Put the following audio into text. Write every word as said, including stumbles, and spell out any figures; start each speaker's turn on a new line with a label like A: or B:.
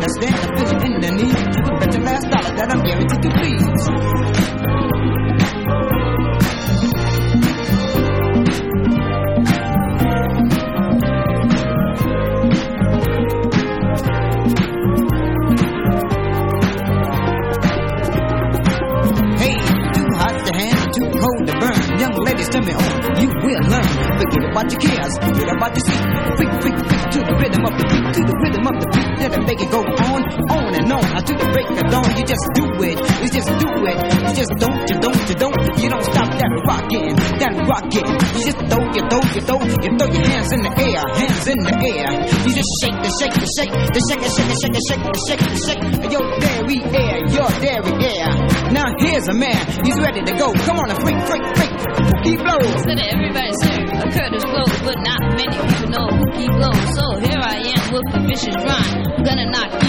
A: understand the feeling in the need. You can bet your last dollar that I'm guaranteed to please. Tell me on, you will learn. Forget about your cares, forget about your seat. Freak, freak, freak to the rhythm of the beat, to the rhythm of the beat. Let it make it go on, on and on. Now to the break of dawn, you just do it, you just do it. You just don't, you don't, you don't, you don't stop that rocking, that rocking. You just throw, you throw, you throw, you throw your hands in the air, hands in the air. You just shake, the shake, the shake, the shake, the shake, the shake, the shake, the shake, the shake. Your dairy air, your dairy air. Now here's a man, he's ready to go. Come on, a freak, freak, freak. He blows.
B: Instead of everybody saying a Curtis blows, but not many people know he blows. So here I am with a vicious rhyme. I'm gonna knock